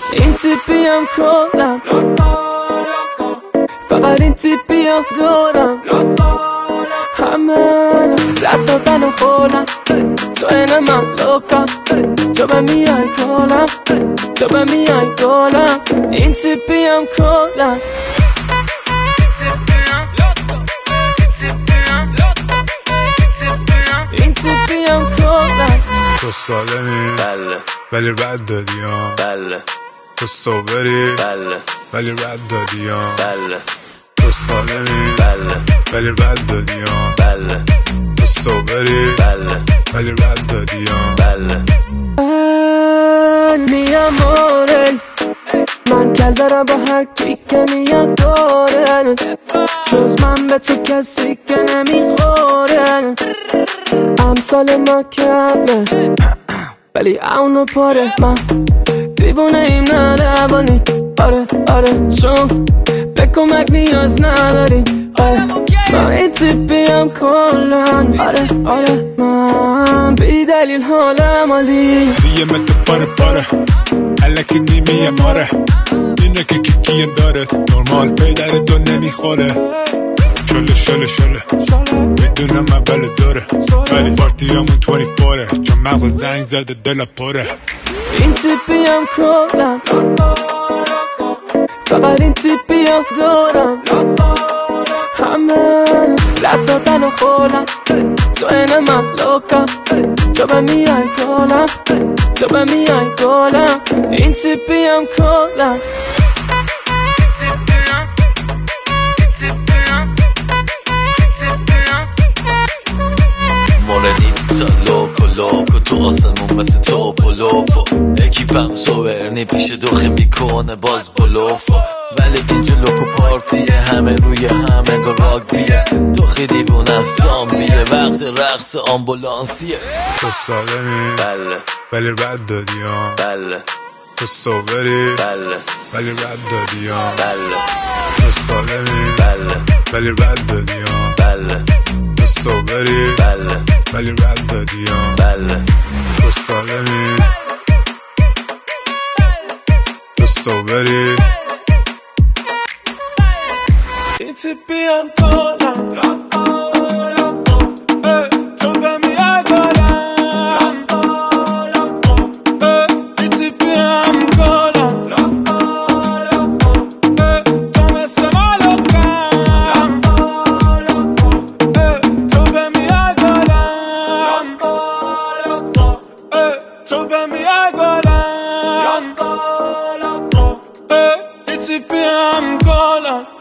این تیپیم کلم، فقط این تیپیم دارم. همه رد دادن و خولم، تو اینه من لوکم، تو به میای گلم، تو به میای گلم. این تیپیم کلم، این تیپیم کلم. تو سالمی بله ولی رد دادی ها، بله تو صبری بله ولی رد دادی ها، بله تو سالمی بله ولی رد دادی ها، بله تو صبری بله ولی رد دادی ها. بله. می amore، من کل دارم با هر کی که میاد داره، جز من به تو کسی که نمیخوره. امثال ما کمه ولی اونو پاره، من دیوونه ایم نه روانی. آره آره چون به کمک نیاز نداری. آره من این تیپیم کلن. آره آره من بی دلیل حالم عالی. بیه تو پاره پاره الکی نیمیه ماره، اینه که کیه داره نرمال پیدر تو نمیخوره. شله شله شله میدونم اول زوره ولی پارتی همون 24 چون مغز زنگ زده دل پره. این تیپیم کلم، فقط این تیپیم دارم. همه رد دادن و خولم، تو اینه من لوکم، تو به میای گلم، تو به میای گلم. این تیپیم کلم. Morenita loco loco تو آسمون مثل تو پلوفو، اکیپم سوورنی پیش دوخی میکنه باز بلوفو، ولی اینجا لوکو پارتیه همه روی همه گا راگبیه، دوخی دیوونه از زامبیه وقت رقص آمبولانسیه. تو سالمی بله ولی رد دادی ها، بله تو صبری بله ولی رد دادی ها، بله تو سالمی بله ولی رد دادی ها، بله تو صبری بله ولی رد دادی ها، بله تو سالمی تو صبری. این تیپیم کلم، تو به میای گلم. این تیپیم کلم، تو مثل مالکم، تو به میای گلم، تو به میای گلم. این تیپیم کلم.